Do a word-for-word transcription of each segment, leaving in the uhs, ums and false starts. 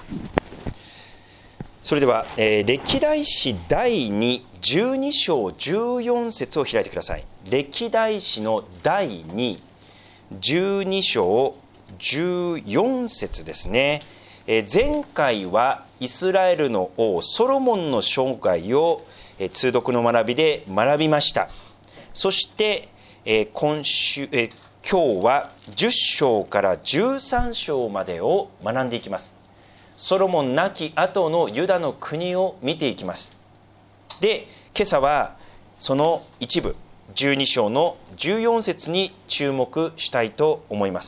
それでは、えー、歴代史だいにじゅうに章じゅうよん節を開いてください。歴代史のだいにじゅうに章じゅうよん節ですね。えー、前回はイスラエルの王ソロモンの生涯を、えー、通読の学びで学びました。そして、えー、今週、えー、今日はじゅっ章からじゅうさん章までを学んでいきます。ソロモン亡き後のユダの国を見ていきます。で、今朝はその一部じゅうに章のじゅうよん節に注目したいと思います。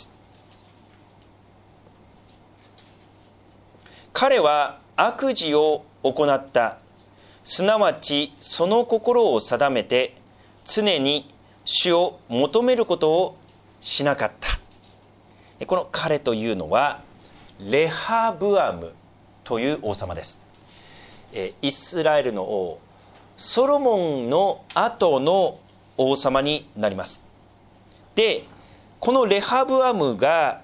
彼は悪事を行った。すなわちその心を定めて常に主を求めることをしなかった。この彼というのはレハブアムという王様です。イスラエルの王ソロモンの後の王様になります。で、このレハブアムが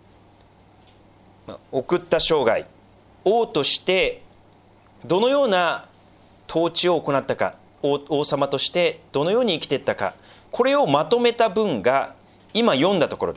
送った生涯、王としてどのような統治を行ったか、 王, 王様としてどのように生きていったか、これをまとめた文が今読んだところです。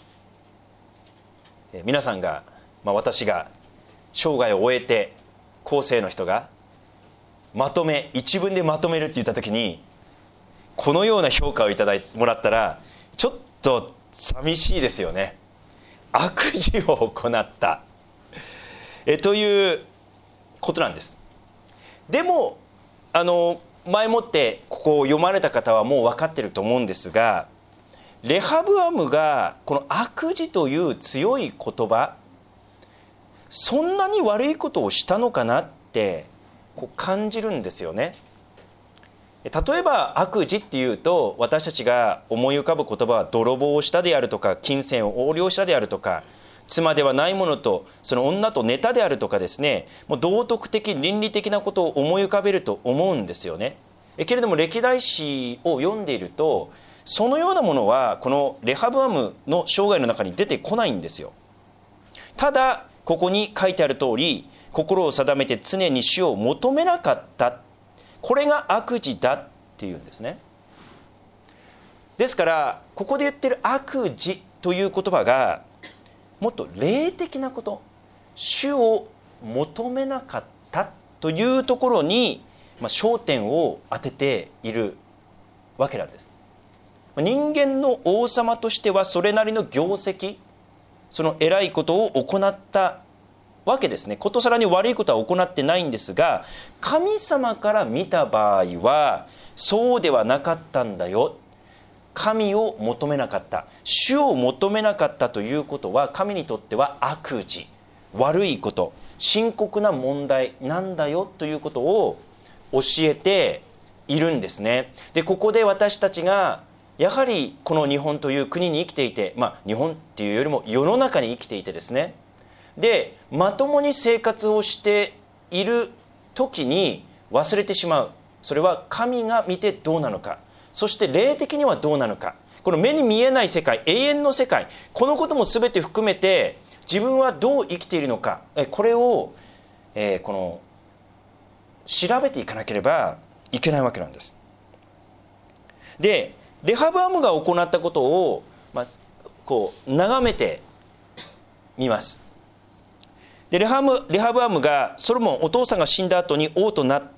皆さんが、まあ、私が生涯を終えて後世の人がまとめ一文でまとめるって言った時にこのような評価をいただいてもらったらちょっと寂しいですよね。悪事を行ったえということなんです。でもあの前もってここを読まれた方はもう分かってると思うんですが、レハブアムがこの悪事という強い言葉、そんなに悪いことをしたのかなってこう感じるんですよね。例えば悪事っていうと私たちが思い浮かぶ言葉は泥棒をしたであるとか、金銭を横領したであるとか、妻ではないものとその女と寝たであるとかですね、もう道徳的倫理的なことを思い浮かべると思うんですよね。けれども歴代史を読んでいるとそのようなものはこのレハブアムの生涯の中に出てこないんですよ。ただここに書いてある通り、心を定めて常に主を求めなかった、これが悪事だっていうんですね。ですからここで言ってる悪事という言葉がもっと霊的なこと、主を求めなかったというところに、まあ、焦点を当てているわけなんです。人間の王様としてはそれなりの業績、その偉いことを行ったわけですね。ことさらに悪いことは行ってないんですが、神様から見た場合はそうではなかったんだよ。神を求めなかった、主を求めなかったということは神にとっては悪事、悪いこと、深刻な問題なんだよということを教えているんですね。で、ここで私たちがやはりこの日本という国に生きていて、まあ日本っていうよりも世の中に生きていてですね、でまともに生活をしている時に忘れてしまう、それは神が見てどうなのか、そして霊的にはどうなのか、この目に見えない世界、永遠の世界、このことも全て含めて自分はどう生きているのか、これを、えー、この調べていかなければいけないわけなんです。でレハブアムが行ったことを、まあ、こう眺めてみます。でレハム、レハブアムがソロモンお父さんが死んだ後に王となって、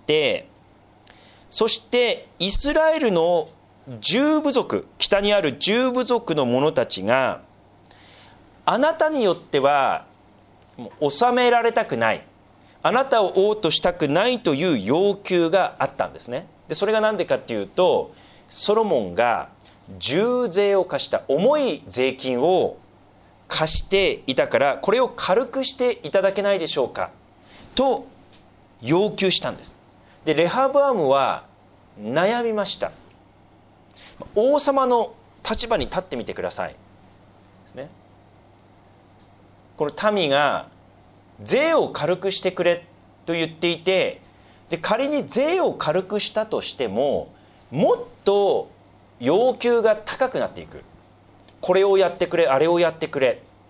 そしてイスラエルの十部族、北にある十部族の者たちがあなたによっては治められたくない、あなたを王としたくないという要求があったんですね。でそれが何でかっていうと、ソロモンが重税を課した、重い税金を課していたから、これを軽くしていただけないでしょうかと要求したんです。でレハブアムは悩みました。王様の立場に立ってみてくださいですね。この民が税を軽くしてくれと言っていて、で仮に税を軽くしたとしてももっと要求が高くなっていく。これをやってくれ、あれをやってくれ。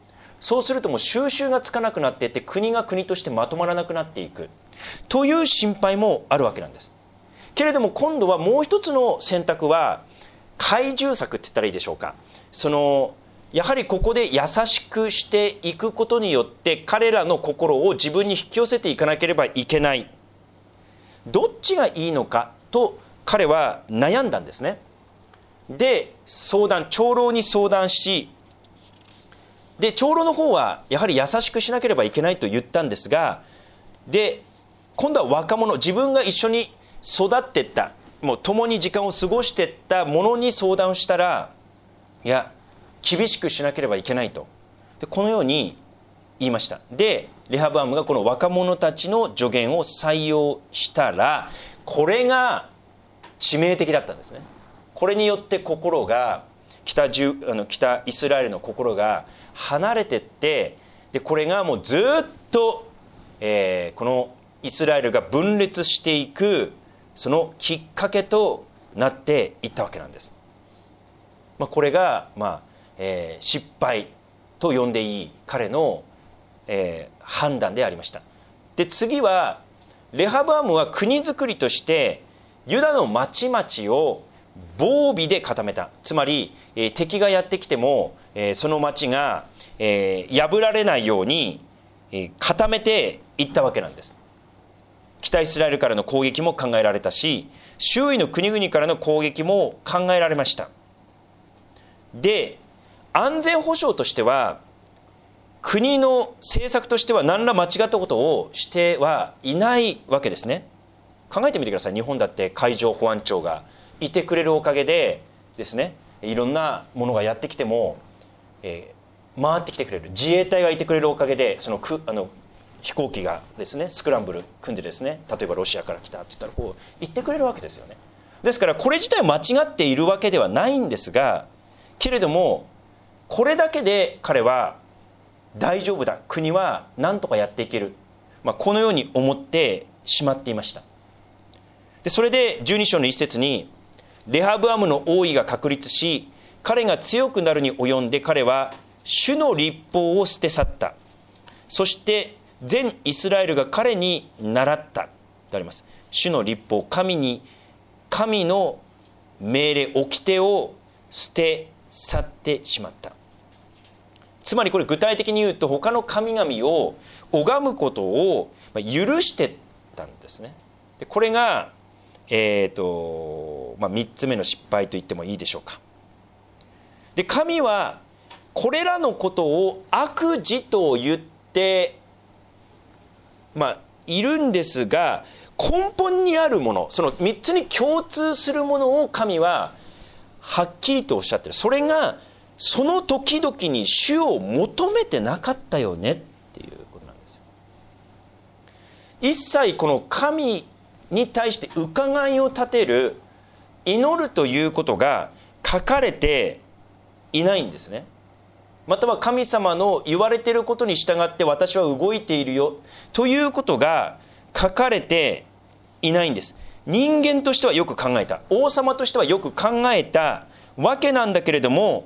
そうするともう収拾がつかなくなっていって、国が国としてまとまらなくなっていくという心配もあるわけなんです。けれども今度はもう一つの選択は懐柔策って言ったらいいでしょうか。そのやはりここで優しくしていくことによって彼らの心を自分に引き寄せていかなければいけない。どっちがいいのかと彼は悩んだんですね。で相談長老に相談し、で長老の方はやはり優しくしなければいけないと言ったんですが、で今度は若者、自分が一緒に育っていった、もう共に時間を過ごしていったものに相談をしたら、いや厳しくしなければいけないと、でこのように言いました。でレハブアムがこの若者たちの助言を採用したら、これが致命的だったんですね。これによって心が 北, 中あの北イスラエルの心が離れていって、でこれがもうずっと、えー、このイスラエルが分裂していくそのきっかけとなっていったわけなんです。まあ、これが、まあえー、失敗と呼んでいい彼の、えー、判断でありました。で次はレハブアムは国づくりとしてユダの町々を防備で固めた。つまり、えー、敵がやってきても、えー、その町が、えー、破られないように、えー、固めていったわけなんです。北イスラエルからの攻撃も考えられたし、周囲の国々からの攻撃も考えられました。で安全保障としては国の政策としては何ら間違ったことをしてはいないわけですね。考えてみてください。日本だって海上保安庁がいてくれるおかげでですね、いろんなものがやってきても、えー、回ってきてくれる。自衛隊がいてくれるおかげでそのくあの飛行機がですねスクランブル組んでですね、例えばロシアから来たって言ったらこう言ってくれるわけですよね。ですからこれ自体間違っているわけではないんですが、けれどもこれだけで彼は大丈夫だ、国は何とかやっていける、まあ、このように思ってしまっていました。でそれでじゅうに章の一節にレハブアムの王位が確立し、彼が強くなるに及んで彼は主の律法を捨て去った。そして全イスラエルが彼に倣ったとあります。主の律法、神に神の命令、掟を捨て去ってしまった。つまりこれ具体的に言うと他の神々を拝むことを許してたんですね。でこれが、えーとまあ、みっつめの失敗と言ってもいいでしょうか。で神はこれらのことを悪事と言ってまあいるんですが、根本にあるもの、そのみっつに共通するものを神ははっきりとおっしゃってる。それがその時々に主を求めてなかったよねっていうことなんですよ。一切この神に対して伺いを立てる、祈るということが書かれていないんですね。または神様の言われていることに従って私は動いているよということが書かれていないんです。人間としてはよく考えた、王様としてはよく考えたわけなんだけれども、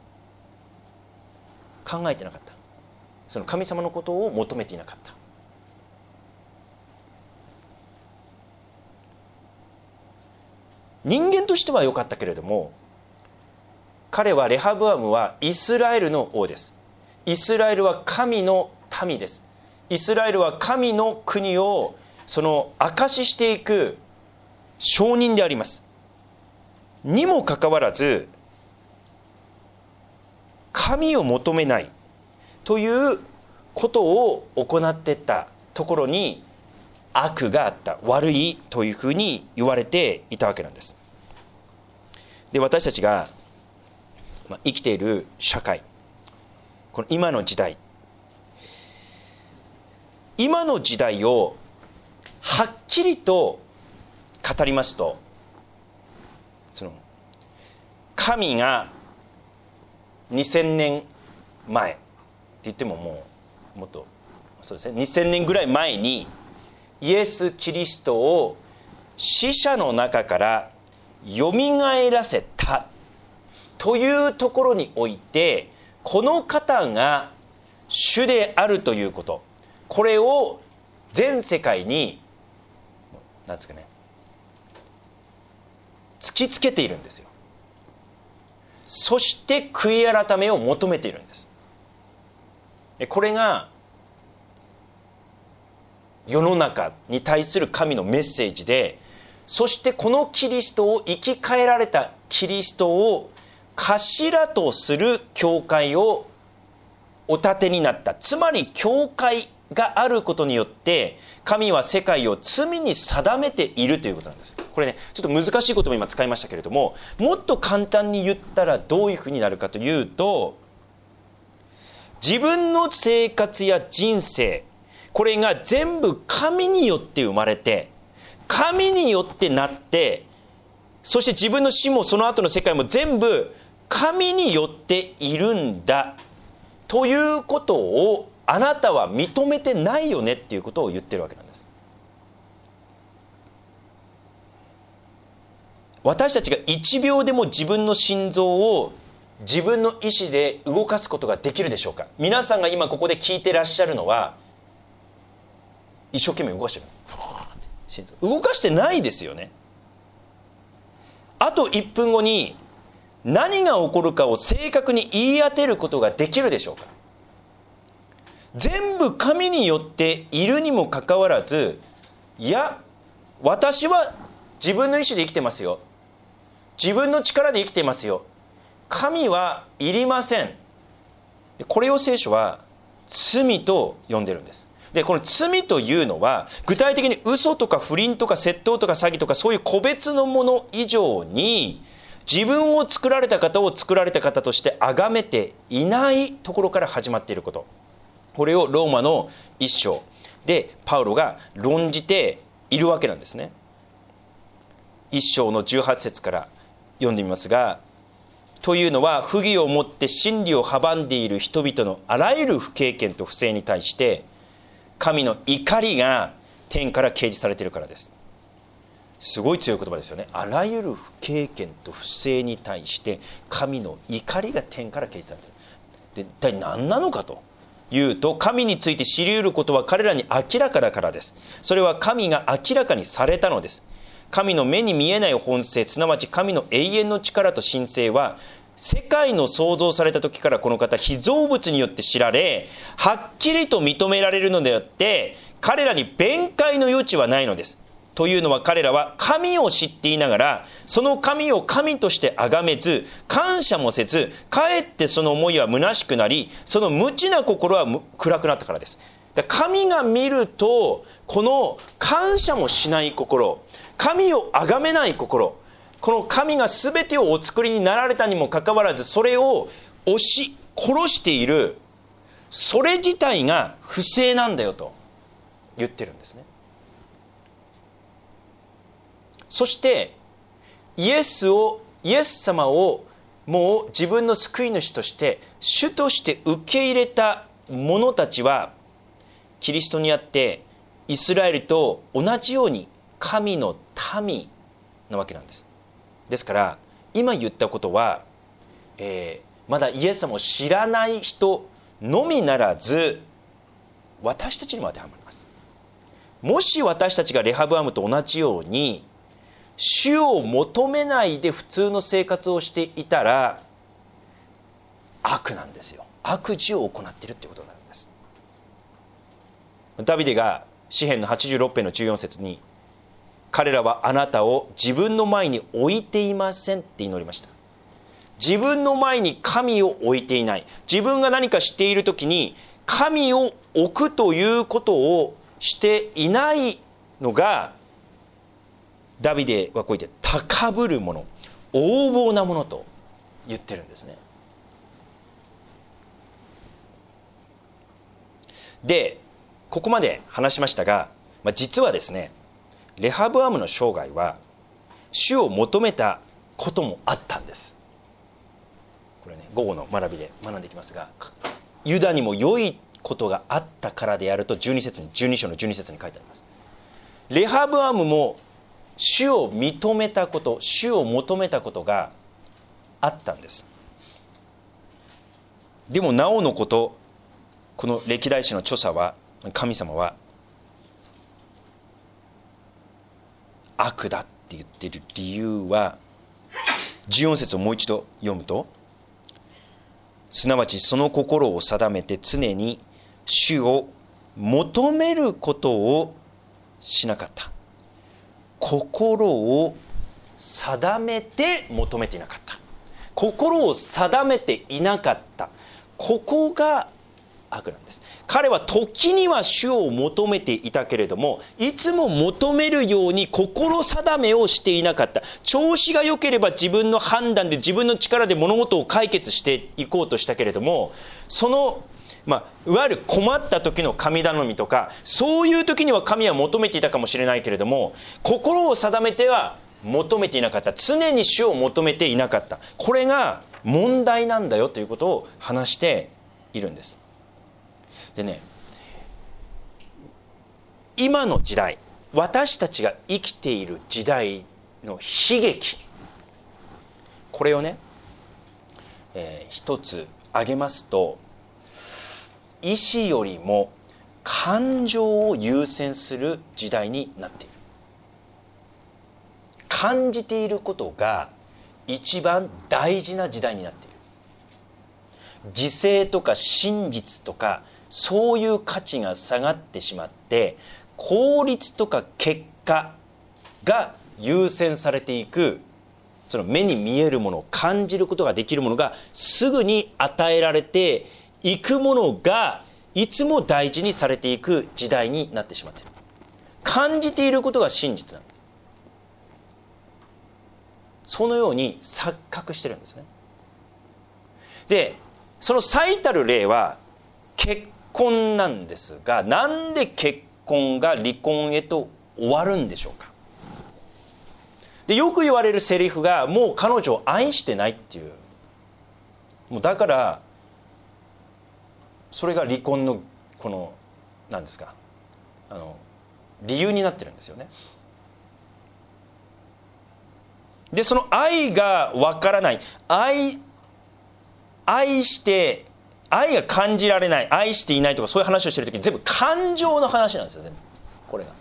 考えてなかった。その神様のことを求めていなかった。人間としては良かったけれども、彼はレハブアムはイスラエルの王です。イスラエルは神の民です。イスラエルは神の国をその証ししていく証人であります。にもかかわらず神を求めないということを行っていったところに悪があった、悪いというふうに言われていたわけなんです。で私たちが生きている社会、この今の時代、今の時代をはっきりと語りますと、その神がにせんねんまえって言ってももうもっとそうですね、にせんねんぐらい前にイエス・キリストを死者の中からよみがえらせたというところにおいて、この方が主であるということ、これを全世界に何ですかね、突きつけているんですよ。そして悔い改めを求めているんです。これが世の中に対する神のメッセージで、そしてこのキリストを生き返られたキリストを頭とする教会をお立てになった。つまり教会があることによって神は世界を罪に定めているということなんです。これね、ちょっと難しい言葉を今使いましたけれども、もっと簡単に言ったらどういうふうになるかというと、自分の生活や人生、これが全部神によって生まれて、神によってなって、そして自分の死もその後の世界も全部神によっているんだということをあなたは認めてないよねっていうことを言ってるわけなんです。私たちが一秒でも自分の心臓を自分の意思で動かすことができるでしょうか。皆さんが今ここで聞いてらっしゃるのは一生懸命動かしてる、心臓動かしてないですよね。あといっぷんごに何が起こるかを正確に言い当てることができるでしょうか。全部神によっているにもかかわらず、いや私は自分の意思で生きてますよ、自分の力で生きていますよ、神はいりません。これを聖書は罪と呼んでるんです。でこの罪というのは具体的に嘘とか不倫とか窃盗とか詐欺とかそういう個別のもの以上に、自分を作られた方を作られた方として崇めていないところから始まっていること、これをローマの一章でパウロが論じているわけなんですね。一章のじゅうはち節から読んでみますが、というのは不義をもって真理を阻んでいる人々のあらゆる不敬虔と不正に対して神の怒りが天から掲示されているからです。すごい強い言葉ですよね。あらゆる不敬虔と不正に対して神の怒りが天から掲示されている。で一体何なのかというと、神について知り得ることは彼らに明らかだからです。それは神が明らかにされたのです。神の目に見えない本性、すなわち神の永遠の力と神性は世界の創造された時からこの方被造物によって知られ、はっきりと認められるのであって、彼らに弁解の余地はないのです。というのは彼らは神を知っていながら、その神を神として崇めず、感謝もせず、かえってその思いは虚しくなり、その無知な心は暗くなったからです。神が見ると、この感謝もしない心、神を崇めない心、この神が全てをお作りになられたにもかかわらず、それを押し殺している、それ自体が不正なんだよと言ってるんですね。そしてイエスをイエス様をもう自分の救い主として主として受け入れた者たちは、キリストにあってイスラエルと同じように神の民なわけなんです。ですから今言ったことは、えー、まだイエス様を知らない人のみならず私たちにも当てはまります。もし私たちがレハブアムと同じように主を求めないで普通の生活をしていたら悪なんですよ。悪事を行っているということになるんです。ダビデが詩編のはちじゅうろく編のじゅうよん節に、彼らはあなたを自分の前に置いていませんって祈りました。自分の前に神を置いていない。自分が何かしているときに神を置くということをしていないのが、ダビデはこう言って高ぶるもの、横暴なものと言ってるんですね。でここまで話しましたが、まあ、実はですね、レハブアムの生涯は主を求めたこともあったんです。これね、午後の学びで学んでいきますが、ユダにも良いことがあったからであるとじゅうに節にじゅうに章のじゅうに節に書いてあります。レハブアムも主を認めたこと、主を求めたことがあったんです。でもなおのこと、 この歴代史の著者は、神様は悪だって言っている理由は、じゅうよん節をもう一度読むと、すなわちその心を定めて常に主を求めることをしなかった。心を定めて求めていなかった。心を定めていなかった。ここが悪なんです。彼は時には主を求めていたけれども、いつも求めるように心定めをしていなかった。調子が良ければ自分の判断で、自分の力で物事を解決していこうとしたけれども、そのまあ、いわゆる困った時の神頼みとか、そういう時には神は求めていたかもしれないけれども、心を定めては求めていなかった。常に主を求めていなかった。これが問題なんだよということを話しているんです。でね、今の時代、私たちが生きている時代の悲劇、これをね、えー、一つ挙げますと、意志よりも感情を優先する時代になっている。感じていることが一番大事な時代になっている。犠牲とか真実とかそういう価値が下がってしまって、効率とか結果が優先されていく、その目に見えるものを感じることができるものがすぐに与えられていくものがいつも大事にされていく時代になってしまっている。感じていることが真実なんです。そのように錯覚してるんですね。で、その最たる例は結婚なんですが、なんで結婚が離婚へと終わるんでしょうか。で、よく言われるセリフが、もう彼女を愛してないっていう、もうだからそれが離婚のこの何ですか、あの理由になってるんですよね。で、その愛がわからない、愛愛して愛が感じられない、愛していないとか、そういう話をしてるときに全部感情の話なんですよ。全部これが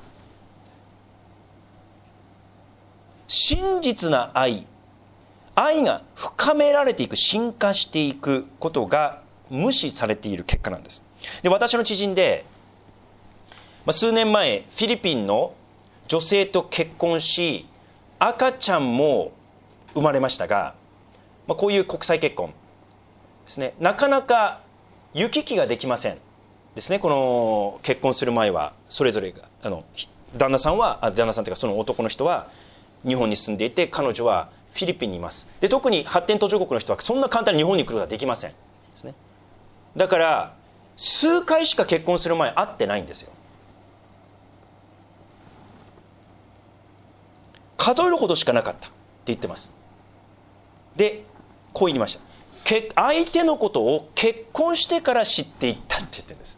真実な愛、愛が深められていく、進化していくことが無視されている結果なんです。で、私の知人で、まあ、数年前フィリピンの女性と結婚し、赤ちゃんも生まれましたが、まあ、こういう国際結婚ですね、なかなか行き来ができませんですね。この結婚する前はそれぞれが、あの旦那さんはあ旦那さんというかその男の人は日本に住んでいて、彼女はフィリピンにいます。で、特に発展途上国の人はそんな簡単に日本に来ることができませんですね。だから数回しか結婚する前会ってないんですよ。数えるほどしかなかったって言ってます。で、こう言いました。相手のことを結婚してから知っていったって言ってるんです。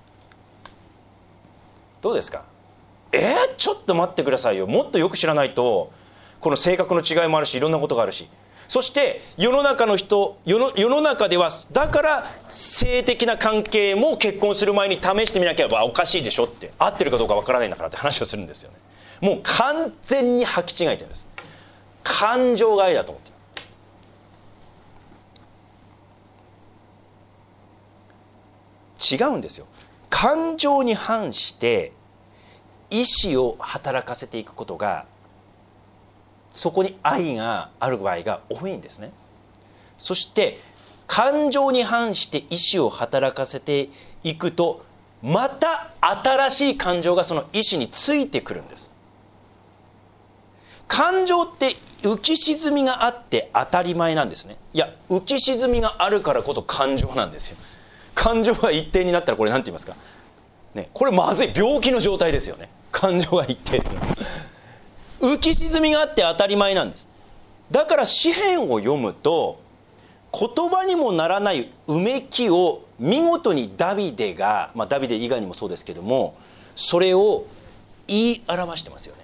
どうですか。えー、ちょっと待ってくださいよ。もっとよく知らないと、この性格の違いもあるし、いろんなことがあるし、そして世の中の人、世の、世の中ではだから性的な関係も結婚する前に試してみなければおかしいでしょって、合ってるかどうかわからないんだからって話をするんですよね。もう完全に履き違えてるんです。感情が愛だと思ってる。違うんですよ。感情に反して意志を働かせていくことが、そこに愛がある場合が多いんですね。そして感情に反して意志を働かせていくと、また新しい感情がその意志についてくるんです。感情って浮き沈みがあって当たり前なんですね。いや、浮き沈みがあるからこそ感情なんですよ。感情が一定になったら、これ何て言いますか、ね、これまずい、病気の状態ですよね。感情が一定浮き沈みがあって当たり前なんです。だから詩篇を読むと、言葉にもならないうめきを見事にダビデが、まあ、ダビデ以外にもそうですけども、それを言い表してますよね。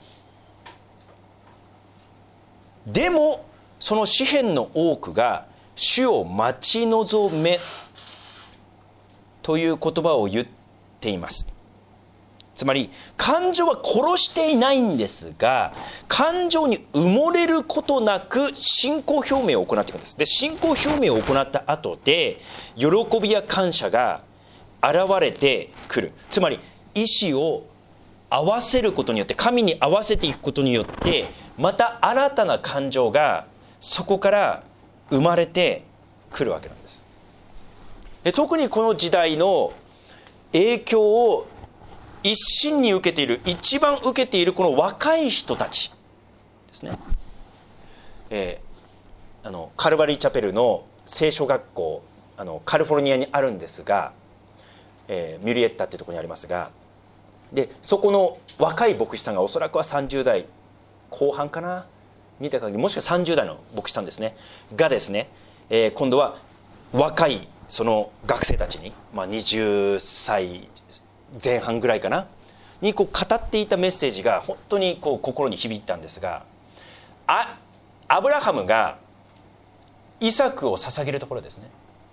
でもその詩篇の多くが主を待ち望めという言葉を言っています。つまり感情は殺していないんですが、感情に埋もれることなく信仰表明を行っていくんです。で、信仰表明を行った後で喜びや感謝が現れてくる。つまり意志を合わせることによって、神に合わせていくことによって、また新たな感情がそこから生まれてくるわけなんです。で、特にこの時代の影響を一身に受けている、一番受けているこの若い人たちですね。えー、あのカルバリーチャペルの聖書学校、あのカリフォルニアにあるんですが、えー、ミュリエッタっていうところにありますが、でそこの若い牧師さんがおそらくはさんじゅう代後半かな、見た限りもしくはさんじゅう代の牧師さんですねがですね、えー、今度は若いその学生たちに、まあ、にじゅっさい前半ぐらいかなにこう語っていたメッセージが本当にこう心に響いたんですが、あアブラハムがイサクを捧げるところですね。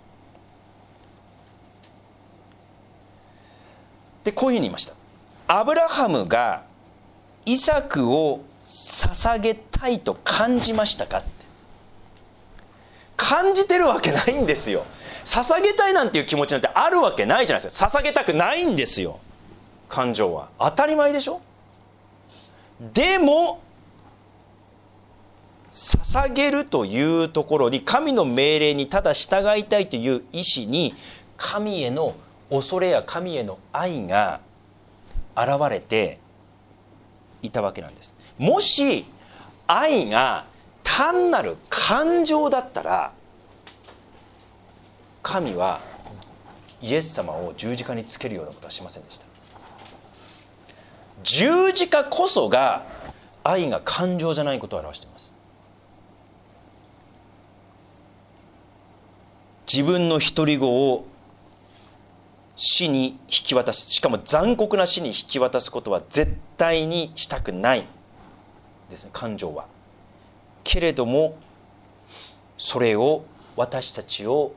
でこういうふうに言いました。アブラハムがイサクを捧げたいと感じましたかって。感じてるわけないんですよ。捧げたいなんていう気持ちなんてあるわけないじゃないですか。捧げたくないんですよ、感情は。当たり前でしょ。でも捧げるというところに、神の命令にただ従いたいという意志に、神への恐れや神への愛が現れていたわけなんです。もし愛が単なる感情だったら、神はイエス様を十字架につけるようなことはしませんでした。十字架こそが愛が感情じゃないことを表しています。自分の独り子を死に引き渡す、しかも残酷な死に引き渡すことは絶対にしたくないですね、感情は。けれどもそれを私たちを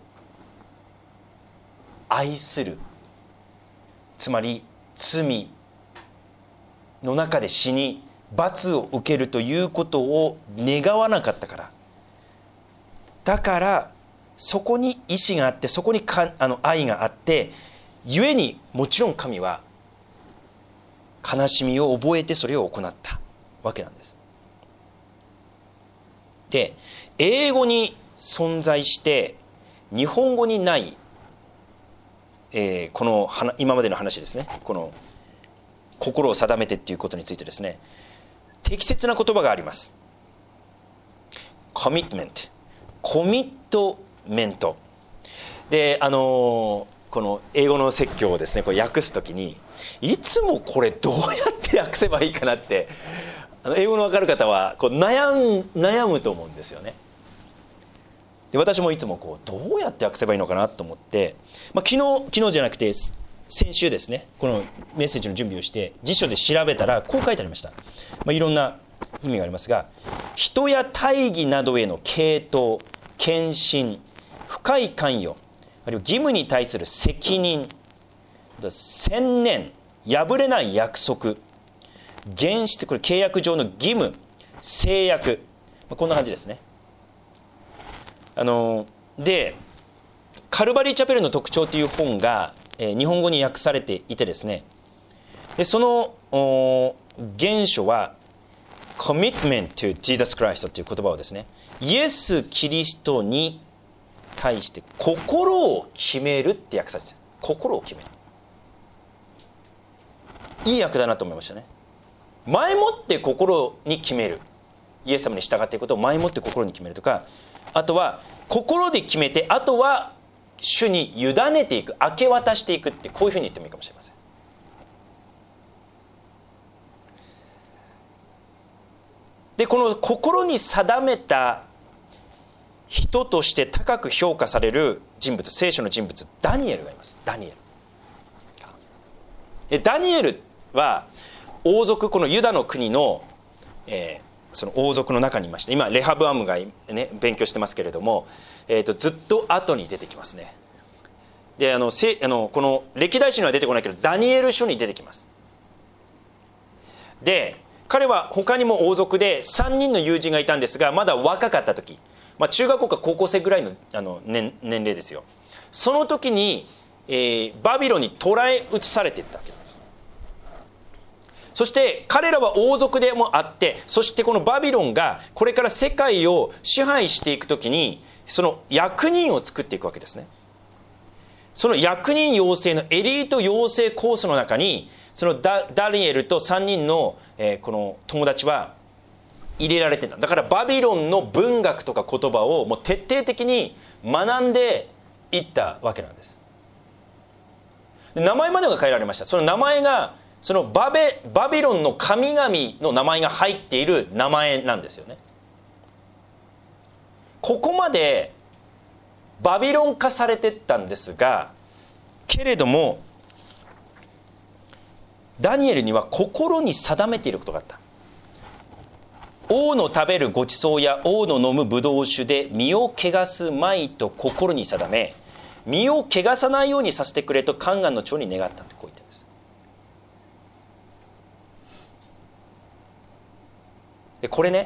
愛する、つまり罪の中で死に罰を受けるということを願わなかったから、だからそこに意志があって、そこにかあの愛があって、ゆえにもちろん神は悲しみを覚えてそれを行ったわけなんです。で、英語に存在して日本語にない、えー、この今までの話ですね、この心を定めてっていうことについてですね、適切な言葉があります。コミットメント、コミットメントで、あのーこの英語の説教をですね、これ訳すときにいつもこれどうやって訳せばいいかなって、あの英語の分かる方はこう悩む、悩むと思うんですよね。で私もいつもこうどうやって訳せばいいのかなと思って、まあ、昨日昨日じゃなくて先週ですね、このメッセージの準備をして辞書で調べたらこう書いてありました。まあ、いろんな意味がありますが、人や大義などへの傾倒、献身、深い関与、あるいは義務に対する責任、専念、破れない約束、原質、これ契約上の義務、制約、こんな感じですね。あのでカルバリーチャペルの特徴という本が、えー、日本語に訳されていてですね、でその原書は Commitment to Jesus Christ という言葉をですね、イエス・キリストに対して心を決めるって訳されてる。心を決める、いい訳だなと思いましたね。前もって心に決める、イエス様に従っていくことを前もって心に決めるとか、あとは心で決めて、あとは主に委ねていく、明け渡していくって、こういうふうに言ってもいいかもしれません。でこの心に定めた人として高く評価される人物、聖書の人物、ダニエルがいます。ダニエル。ダニエルは王族、このユダの国の、えー、その王族の中にいまして、今レハブアムが、ね、勉強してますけれども、えー、とずっと後に出てきますね。 であのせあのこの歴代史には出てこないけどダニエル書に出てきます。で彼は他にも王族でさんにんの友人がいたんですが、まだ若かった時、まあ、中学校か高校生ぐらい の, あの 年, 年齢ですよ。その時に、えー、バビロンに捕らえ移されていったわけなんです。そして彼らは王族でもあって、そしてこのバビロンがこれから世界を支配していく時にその役人を作っていくわけですね。その役人養成のエリート養成コースの中にその ダ, ダニエルとさんにんの、えー、この友達は入れられてた。だからバビロンの文学とか言葉をもう徹底的に学んでいったわけなんです。で名前までが変えられました。その名前がその バ, ベバビロンの神々の名前が入っている名前なんですよね。ここまでバビロン化されてったんですが、けれどもダニエルには心に定めていることがあった。王の食べるごちそうや王の飲むブドウ酒で身を汚すまいと心に定め、身を汚さないようにさせてくれとカンガンの長に願ったってこう言ってるんです。でこれね、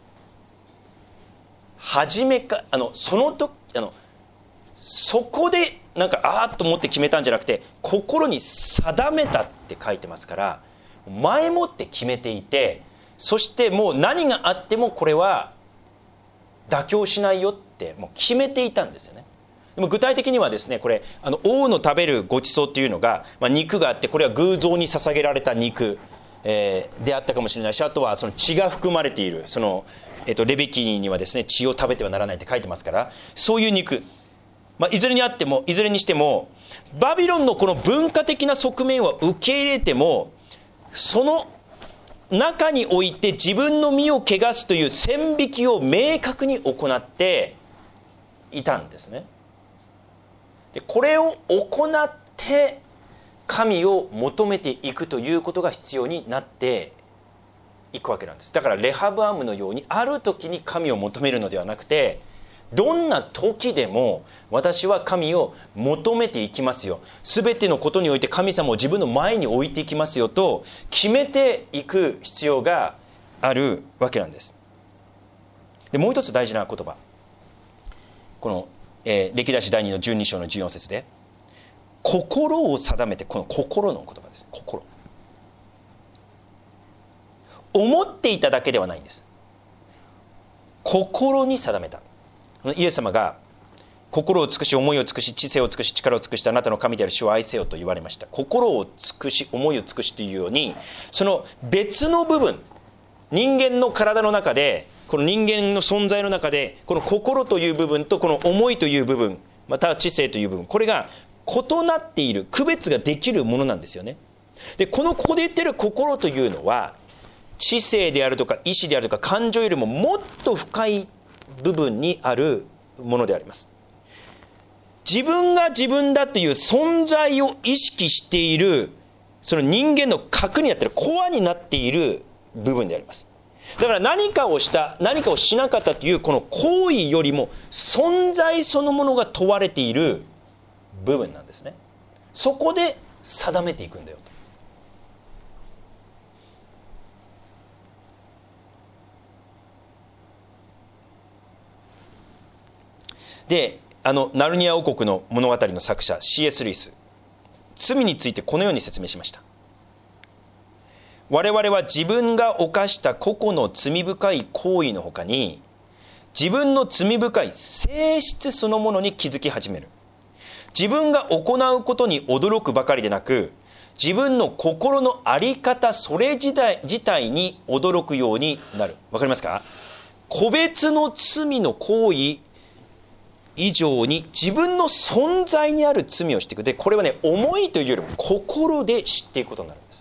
初めかあのその時あのそこでなんかあーっと思って決めたんじゃなくて、心に定めたって書いてますから、前もって決めていて、そしてもう何があってもこれは妥協しないよってもう決めていたんですよね。でも具体的にはですね、これあの王の食べるごちそうっていうのが、まあ、肉があって、これは偶像に捧げられた肉、えー、であったかもしれないし、あとはその血が含まれているその、えー、とレビキにはですね、血を食べてはならないって書いてますから、そういう肉、まあ、いずれにあってもいずれにしてもバビロンのこの文化的な側面は受け入れても、その中において自分の身を汚すという線引きを明確に行っていたんですね。でこれを行って神を求めていくということが必要になっていくわけなんです。だからレハブアムのようにある時に神を求めるのではなくて、どんな時でも私は神を求めていきますよ、すべてのことにおいて神様を自分の前に置いていきますよと決めていく必要があるわけなんです。でもう一つ大事な言葉、この、えー、歴代史だいにのじゅうに章のじゅうよん節で、心を定めて、この心の言葉です。心、思っていただけではないんです。心に定めた。イエス様が心を尽くし思いを尽くし知性を尽くし力を尽くしてあなたの神である主を愛せよと言われました。心を尽くし思いを尽くしというように、その別の部分、人間の体の中で、この人間の存在の中で、この心という部分とこの思いという部分、または知性という部分、これが異なっている、区別ができるものなんですよね。でこのここで言ってる心というのは、知性であるとか意志であるとか感情よりももっと深い部分にあるものであります。自分が自分だという存在を意識している、その人間の核になっている、コアになっている部分であります。だから何かをした何かをしなかったというこの行為よりも存在そのものが問われている部分なんですね。そこで定めていくんだよと。であのナルニア王国の物語の作者 シーエス ルイス、罪についてこのように説明しました。我々は自分が犯した個々の罪深い行為のほかに、自分の罪深い性質そのものに気づき始める。自分が行うことに驚くばかりでなく、自分の心の在り方それ自体、自体に驚くようになる。わかりますか？個別の罪の行為以上に自分の存在にある罪を知っていく。でこれはね、思いというよりも心で知っていくことになるんです。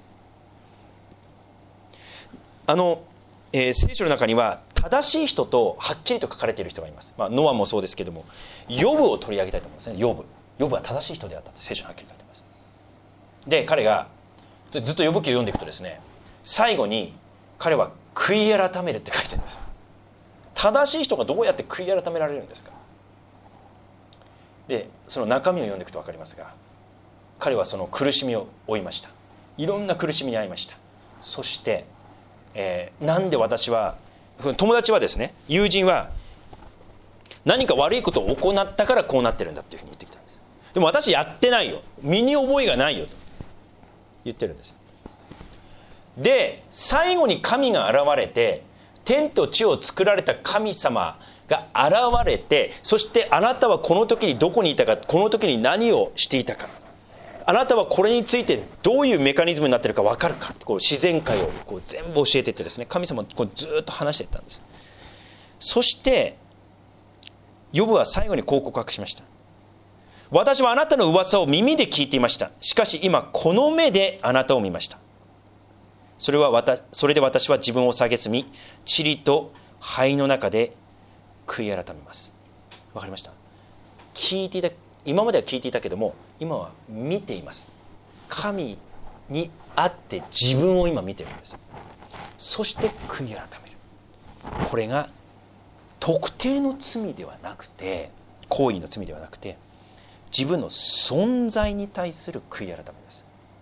あの、えー、聖書の中には正しい人とはっきりと書かれている人がいます。まあ、ノアもそうですけども、ヨブを取り上げたいと思うんですね。ヨブヨブは正しい人であったって聖書にはっきり書いてます。で彼がずっとヨブ記を読んでいくとですね、最後に彼は悔い改めるって書いてるんです。正しい人がどうやって悔い改められるんですか？ でその中身を読んでいくと分かりますが、彼はその苦しみを負いました。いろんな苦しみに遭いました。そして、えー、なんで私は友達はですね、友人は何か悪いことを行ったからこうなってるんだっていうふうに言ってきたんです。でも私やってないよ、身に覚えがないよと言ってるんですよ。で最後に神が現れて、天と地を作られた神様が現れて、そしてあなたはこの時にどこにいたか、この時に何をしていたか、あなたはこれについてどういうメカニズムになっているか分かるか、こう自然界をこう全部教えていってですね、神様こうずっと話していったんです。そしてヨブは最後にこう告白しました。私はあなたの噂を耳で聞いていました。しかし今この目であなたを見ました。それは私それで私は自分を蔑み、塵と灰の中で悔い改めます。わかりました。聞いていた、今までは聞いていたけども、今は見ています。神にあって自分を今見てるんです。そして悔い改める。これが特定の罪ではなくて、行為の罪ではなくて、自分の存在に対する悔い改めです。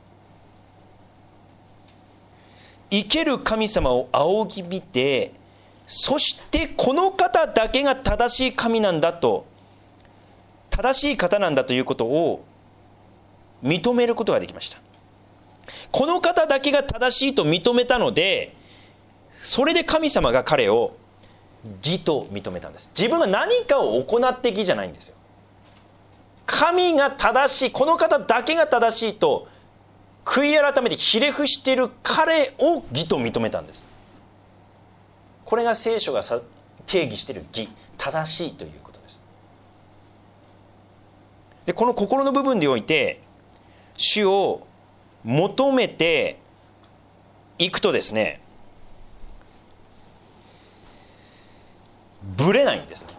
生ける神様を仰ぎ見て、そしてこの方だけが正しい神なんだと、正しい方なんだということを認めることができました。この方だけが正しいと認めたので、それで神様が彼を義と認めたんです。自分が何かを行って義じゃないんですよ。神が正しい、この方だけが正しいと悔い改めてひれ伏している彼を義と認めたんです。これが聖書が定義している義、正しいということです。でこの心の部分において主を求めていくとですね、ぶれないんですね。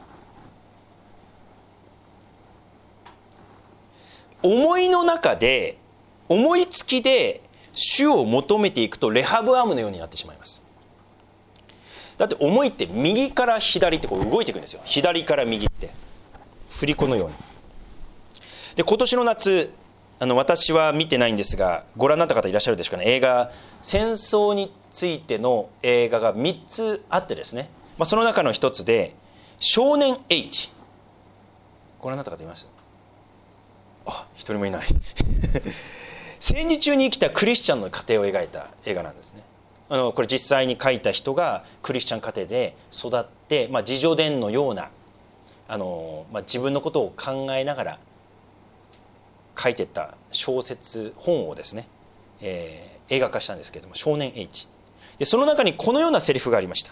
思いの中で、思いつきで主を求めていくとレハブアムのようになってしまいます。だって思いって右から左ってこう動いていくんですよ。左から右って振り子のように。で今年の夏、あの私は見てないんですが、ご覧になった方いらっしゃるでしょうかね。映画、戦争についての映画がみっつあってですね、まあ、その中の一つで少年 H、 ご覧になった方います？あ、一人もいない戦時中に生きたクリスチャンの家庭を描いた映画なんですね。あのこれ実際に書いた人がクリスチャン家庭で育って、まあ、自叙伝のようなあの、まあ、自分のことを考えながら書いてった小説本をですね、えー、映画化したんですけれども、少年 H で、その中にこのようなセリフがありました。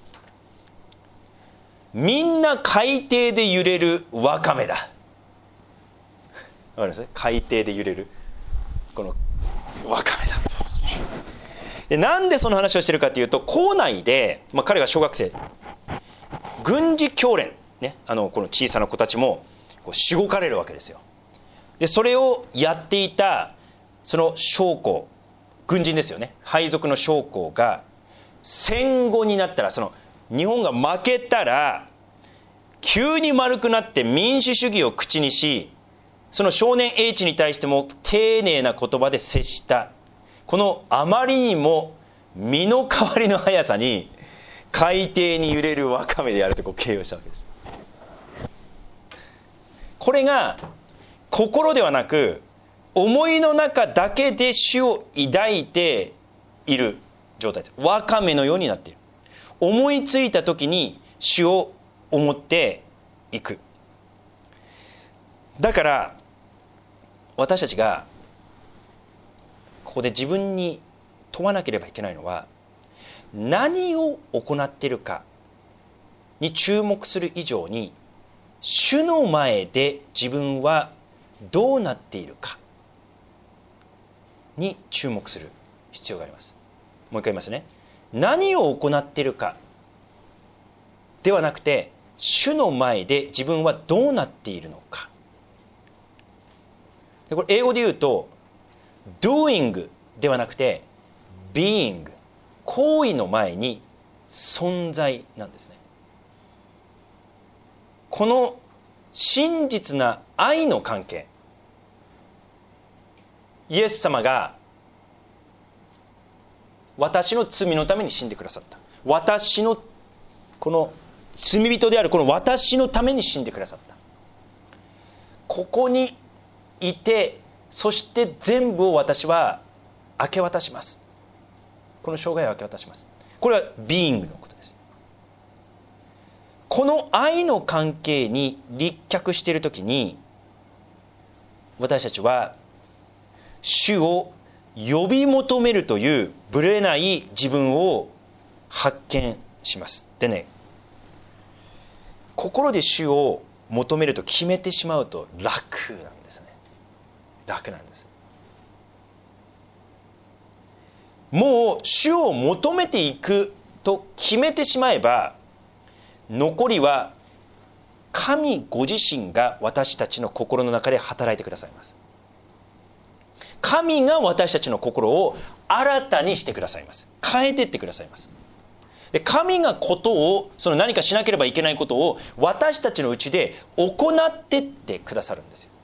みんな海底で揺れるワカメだ。わかります？海底で揺れるこのワカメだ。でなんでその話をしてるかというと、校内で、まあ、彼が小学生、軍事教練、ね、あのこの小さな子たちもこうしごかれるわけですよ。でそれをやっていたその将校、軍人ですよね、配属の将校が戦後になったら、その日本が負けたら急に丸くなって民主主義を口にし、その少年 H に対しても丁寧な言葉で接した。このあまりにも身の変わりの速さに海底に揺れるワカメでやるとこう形容したわけです。これが心ではなく思いの中だけで主を抱いている状態です。ワカメのようになっている。思いついた時に主を思っていく。だから私たちがここで自分に問わなければいけないのは、何を行っているかに注目する以上に、主の前で自分はどうなっているかに注目する必要があります。もう一回言いますね。何を行っているかではなくて、主の前で自分はどうなっているのか。でこれ英語で言うと doing ではなくて being、 行為の前に存在なんですね。この真実な愛の関係。イエス様が私の罪のために死んでくださった。私のこの罪人であるこの私のために死んでくださった。ここにいて、そして全部を私は明け渡します。この生涯を明け渡します。これはビーイングのことです。この愛の関係に立脚しているときに、私たちは主を呼び求めるというぶれない自分を発見します。でね、心で主を求めると決めてしまうと楽なんですね。楽なんです。もう主を求めていくと決めてしまえば、残りは神ご自身が私たちの心の中で働いてくださいます。神が私たちの心を新たにしてくださいます。変えていってくださいます。で、神がことを、その何かしなければいけないことを私たちのうちで行っていってくださるんですよ。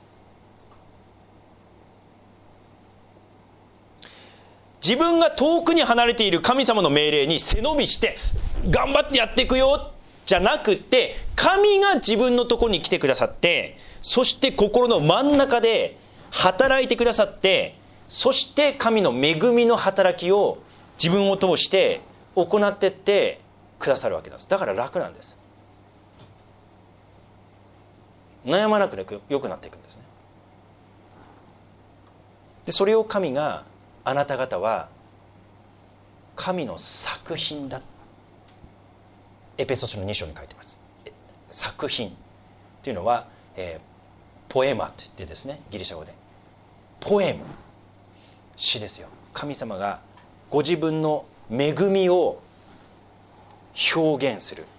自分が遠くに離れている神様の命令に背伸びして頑張ってやっていくよじゃなくて、神が自分のところに来てくださって、そして心の真ん中で働いてくださって、そして神の恵みの働きを自分を通して行っていってくださるわけなんです。だから楽なんです。悩まなくてよくなっていくんですね。で、それを神が、あなた方は神の作品だ、エペソ書のに章に書いてます。作品というのは、えー、ポエマと言ってですね、ギリシャ語でポエム、詩ですよ。神様がご自分の恵みを表現する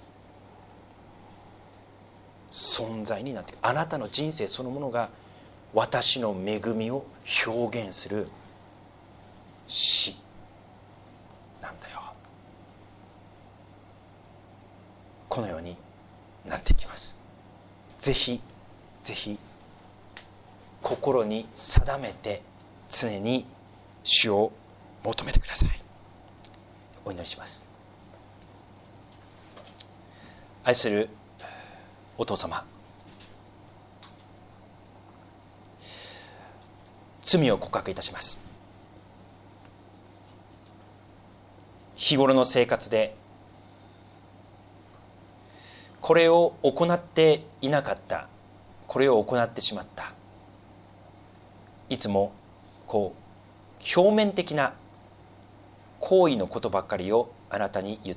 存在になっている。あなたの人生そのものが私の恵みを表現する詩なんだよ。このようになっていきます。ぜひぜひ心に定めて常に主を求めてください。お祈りします。愛するお父様、罪を告白いたします。日頃の生活でこれを行っていなかった、これを行ってしまった、いつもこう表面的な行為のことばっかりをあなたに言って、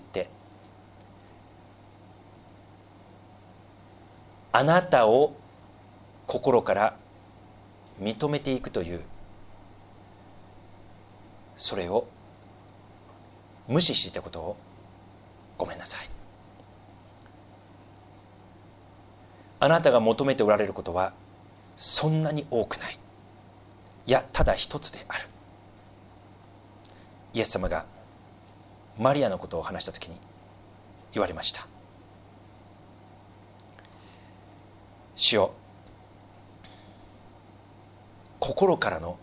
あなたを心から認めていくという、それを無視していたことをごめんなさい。あなたが求めておられることはそんなに多くない。いや、ただ一つである。イエス様がマリアのことを話したときに言われました。主よ、心からの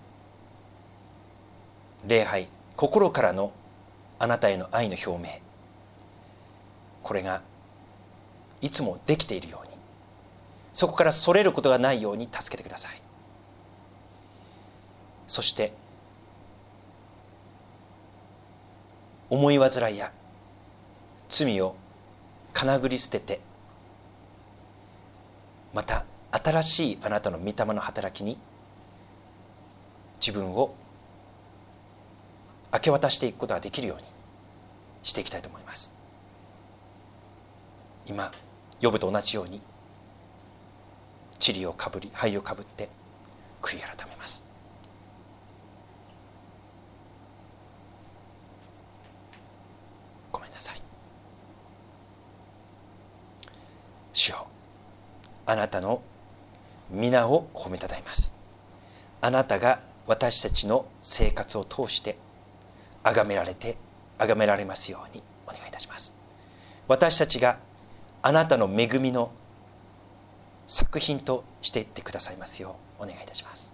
礼拝、心からのあなたへの愛の表明、これがいつもできているように、そこからそれることがないように助けてください。そして思い煩いや罪をかなぐり捨てて、また新しいあなたの御霊の働きに自分を明け渡していくことができるようにしていきたいと思います。今ヨブと同じように塵をかぶり灰をかぶって悔い改めます。ごめんなさい。主よ、あなたの皆を褒めたたえます。あなたが私たちの生活を通して崇められて崇められますようにお願いいたします。私たちがあなたの恵みの作品としていってくださいますようお願いいたします。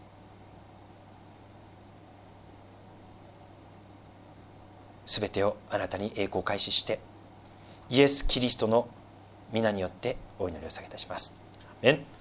すべてをあなたに栄光を開始してイエス・キリストの皆によってお祈りを下げいたします。アメン。